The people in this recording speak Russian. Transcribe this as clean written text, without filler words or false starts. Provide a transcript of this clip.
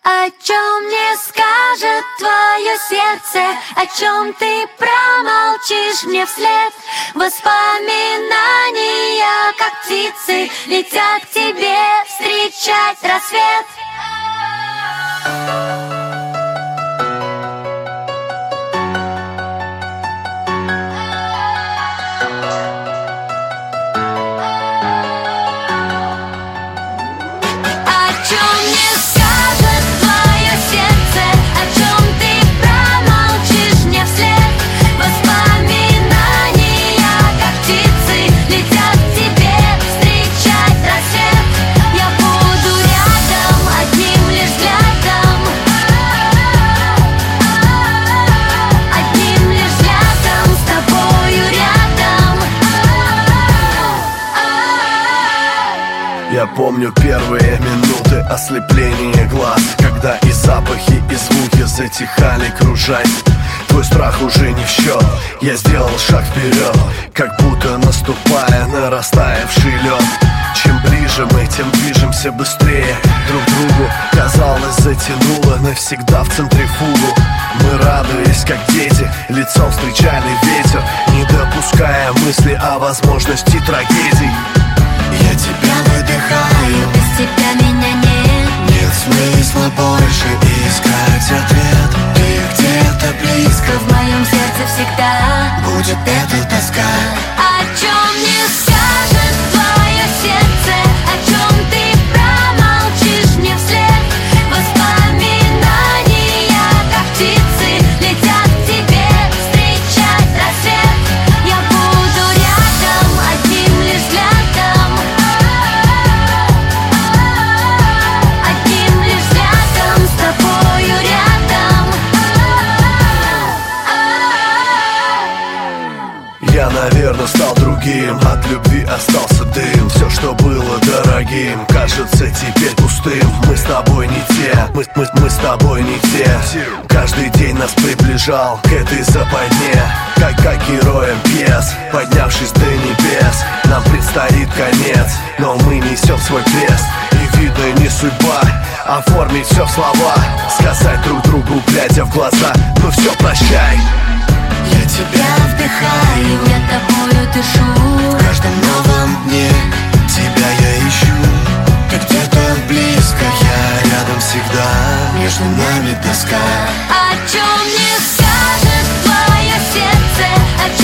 О чем мне скажет твое сердце, о чем ты промолчишь мне вслед? Воспоминания, как птицы, летят к тебе встречать рассвет. Я помню первые минуты ослепления глаз, когда и запахи, и звуки затихали, кружась. Твой страх уже не в счет, я сделал шаг вперед, как будто наступая на растаявший лед. Чем ближе мы, тем движемся быстрее друг к другу. Казалось, затянуло навсегда в центрифугу. Мы радуясь, как дети, лицом встречали ветер, не допуская мысли о возможности трагедий. Я тебя выдыхаю, без тебя меня нет. Нет смысла больше искать ответ. Ты где-то близко, в моем сердце всегда будет эта тоска. О чем мне скажет твое сердце, о чем ты промолчишь мне вслед? Воспоминания, как птицы, летят к тебе встречать рассвет. Я буду рядом, одним лишь взглядом, одним лишь взглядом, с тобою рядом. Я, наверное, стал другим, от любви остался дым. Все, что было дорогим, кажется теперь пустым. Мы с тобой не те, мы с тобой не те. Каждый день нас приближал к этой западне, как героям пьес, поднявшись до небес. Нам предстоит конец, но мы несем свой крест. И видно, не судьба оформить все в слова, сказать друг другу, глядя в глаза: ну все, прощай. Я тебя вдыхаю, Я тобою дышу, в каждом новом дне тебя я ищу. Ты где-то близко, я рядом всегда, между нами тоска. о чем мне скажет твое сердце, о